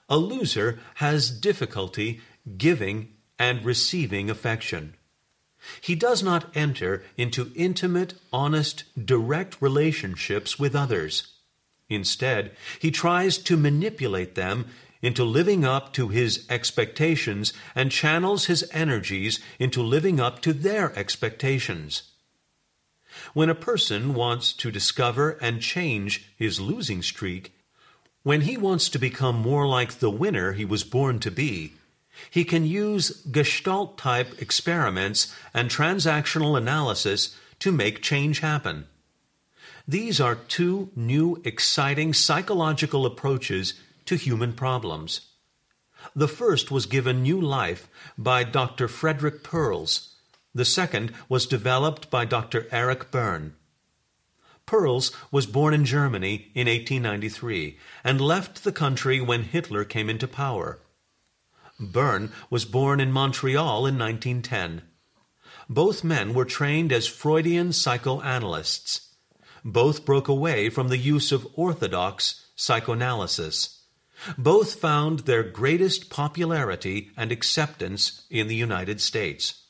A loser has difficulty giving and receiving affection. He does not enter into intimate, honest, direct relationships with others. Instead, he tries to manipulate them into living up to his expectations and channels his energies into living up to their expectations. When a person wants to discover and change his losing streak, when he wants to become more like the winner he was born to be, he can use Gestalt-type experiments and transactional analysis to make change happen. These are two new, exciting psychological approaches to human problems. The first was given new life by Dr. Frederick Perls. The second was developed by Dr. Eric Berne. Perls was born in Germany in 1893 and left the country when Hitler came into power. Berne was born in Montreal in 1910. Both men were trained as Freudian psychoanalysts. Both broke away from the use of orthodox psychoanalysis. Both found their greatest popularity and acceptance in the United States.